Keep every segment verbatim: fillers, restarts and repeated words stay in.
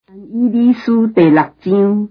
以理书第六章，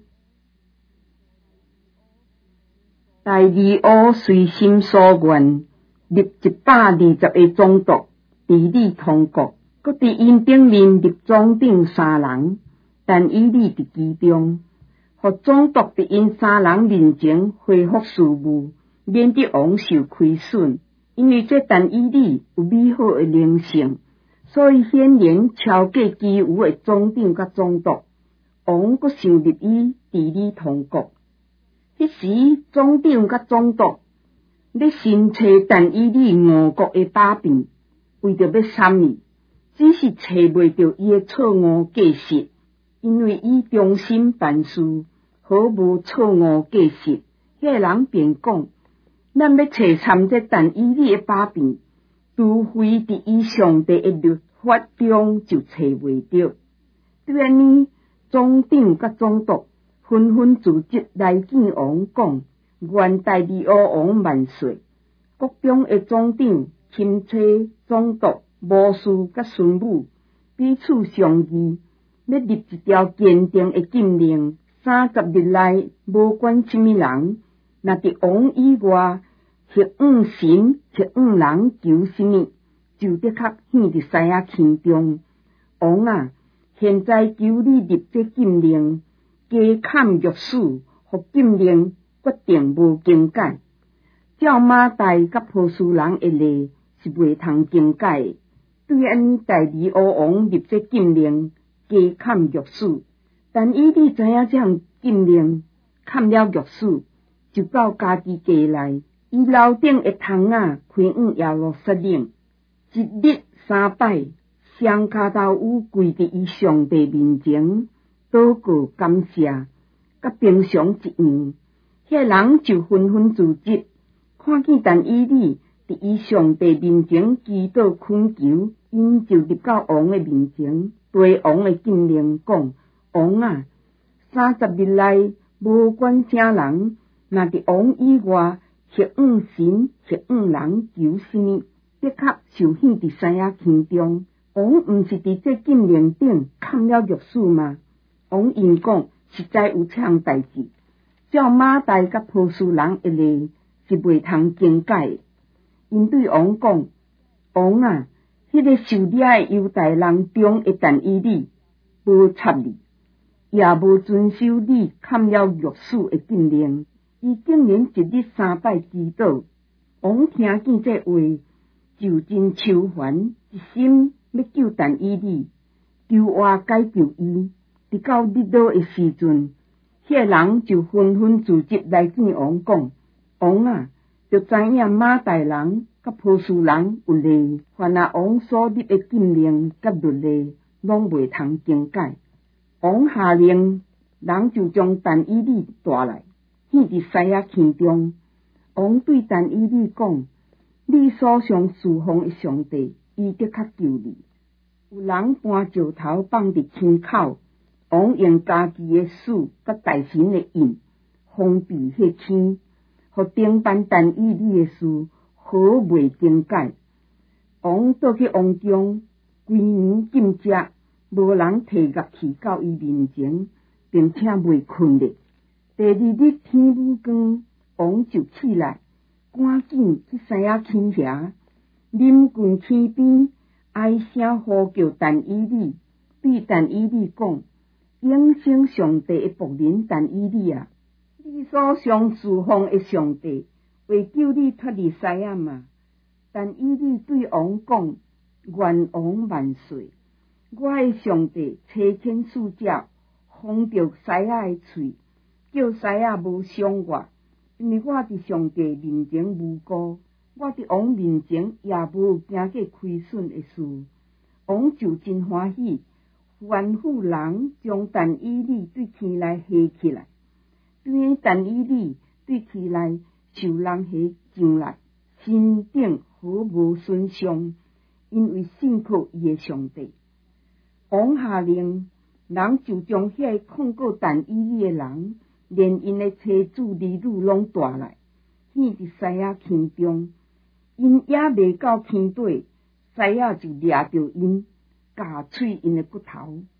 第二乌随心所愿，立一百二十个总督，治理通国，搁伫因顶面立总长三人，但以理伫其中，互总督伫因三人面前回复事务，免得王受亏损。因为这但以理有美好的灵性，所以显然超过其余的总长甲总督。王阁想立伊治理通国。迄时总长甲总督咧寻找但以理误国的把柄，为着要参伊，只是找袂着伊的错误计实，因为伊忠心办事，毫无错误计实。迄个人便讲：咱要找参这但以理的把柄，除非伫伊上帝的律法中就找袂着。对安尼，总长甲总督纷纷自责来见王，讲愿大利乌王万岁。国中的总长、钦差、总督、谋士甲孙武彼此商议，要立一条坚定的禁令：三十日内，无管什么人，若伫王以外，或五神、或五人求什么，就得较显伫西亚坑中。王啊！现在求你立这禁令，加砍约束，互禁令决定无更改。照马代甲波斯人的例是袂通更改的。对安尼，大利乌王立这禁令，加砍约束。但以理知影这项禁令砍了约束，就到家己家内，伊楼顶的窗仔开往耶路撒冷，一日三摆。双骹头有跪伫伊上帝面前，祷告感谢，甲平常一样。迄个人就纷纷自责，看见但以理伫伊上帝面前祈祷恳求，因就入到王的面前，对王的禁令讲：王啊，三十日内无管啥人，若伫王以外，或五神，或五人求什么，的确受显伫西亚坑中。王毋是伫这禁令顶砍了约束吗？王因讲实在有这项代志，照马代甲波斯人的例是袂通更改的。因对王讲：王啊，迄、那个受掠的犹大人中的但以理无插你，也无遵守你砍了约束的禁令，伊竟然一日三摆祈祷。王听见这话，就真愁烦，一心要救但以理，求我解救伊。直到日落的时阵，迄、那个人就纷纷自责来见王，讲：王啊，就知影马代人甲波斯人有例，凡那王所立的禁令甲律例，拢袂通更改。王下令，人就将但以理带来，献伫西亚坑中。王对但以理讲：你所向侍奉的上帝，伊的确救你。有人搬石头放伫坑口，王用家己的手甲大神的印封闭迄坑，互顶办但以理的事好袂更改。王倒去王中，规年禁食，无人提乐器到伊面前，并且袂困咧。第二日天武光，王就起来，赶紧去西亚坑遐，临近坑边，哀声呼叫但以理，对但以理讲：永生上帝的仆人但以理啊，你所向侍奉的上帝会救你脱离西亚吗？但以理对王讲：愿王万岁！我的上帝差遣使者，封着西亚的喙，叫西亚无伤我，因为我伫上帝面前无辜。我伫王面前也无惊过亏损的事。王就真欢喜，吩咐人将但以理对坑内下起来。对但以理对坑内受人下进来，身顶毫无损伤，因为信靠伊的上帝。王下令，人就将迄个控告但以理的人，连因的妻子儿女拢带来，献伫西亚坑中。因也未到坑底，西亚就掠着因，夹碎因的骨头。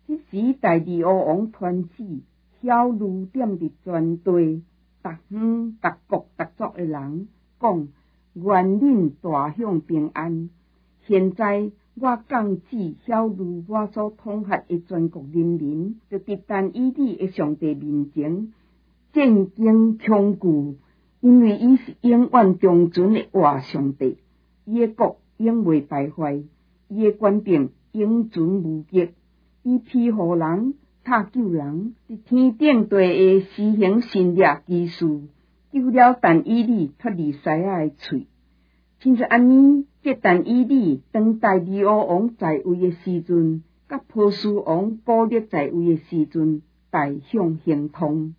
即时大利乌王传旨，晓諭点伫全地，逐乡、逐国、逐族诶人，讲愿恁大享平安。现在我降旨晓谕我所统辖诶全国人民，着伫但以理诶上帝面前战兢恐惧，因为伊是永远长存诶活上帝，伊诶国永袂败坏，伊诶权柄永存无极。伊庇护人、塔救人，伫天顶地下施行神力奇事，救了但以理脱离狮仔诶喙。亲像安尼，这但以理当大利乌王在位诶时阵，甲波斯王古列在位诶时阵，大享亨通。